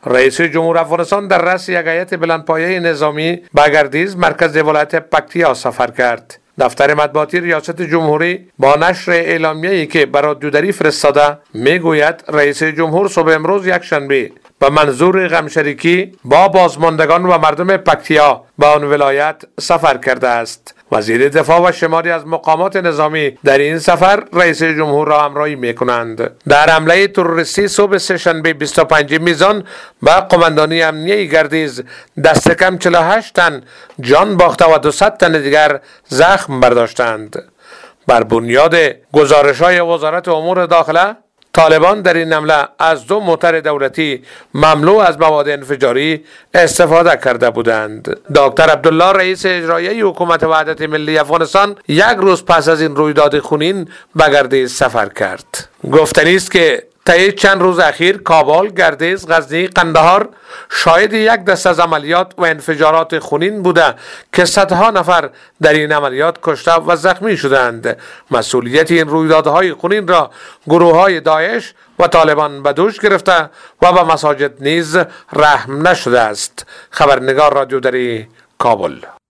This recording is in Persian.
رئیس جمهور افغانستان در رأس یک هیئت بلندپایه نظامی به گردیز مرکز ولایت پکتیا سفر کرد. دفتر مطبوعاتی ریاست جمهوری با نشر اعلامیه‌ای که به رادیودری فرستاده میگوید رئیس جمهور صبح امروز یکشنبه به منظور غمشریکی با بازماندگان و مردم پکتیا به آن ولایت سفر کرده است. وزیر دفاع و شماری از مقامات نظامی در این سفر رئیس جمهور را همراهی می‌کنند. در حمله تروریستی صبح سه‌شنبه 25 میزان به قماندانی امنیه گردیز دست کم 48 تن جان باخته و 200 تن دیگر زخم برداشتند. بر بنیاد گزارش‌های وزارت امور داخله، طالبان در این حمله از 2 موتر دولتی مملو از مواد انفجاری استفاده کرده بودند. دکتر عبدالله رئیس اجرایی حکومت وحدت ملی افغانستان یک روز پس از این رویداد خونین به گردیز سفر کرد. گفتنی است که طی چند روز اخیر کابل، گردیز، غزنی، قندهار شاهد یک دسته از عملیات و انفجارات خونین بوده که صدها نفر در این عملیات کشته و زخمی شدند. مسئولیت این رویدادهای خونین را گروه‌های داعش و طالبان به دوش گرفته و به مساجد نیز رحم نشده است. خبرنگار رادیودری، کابل.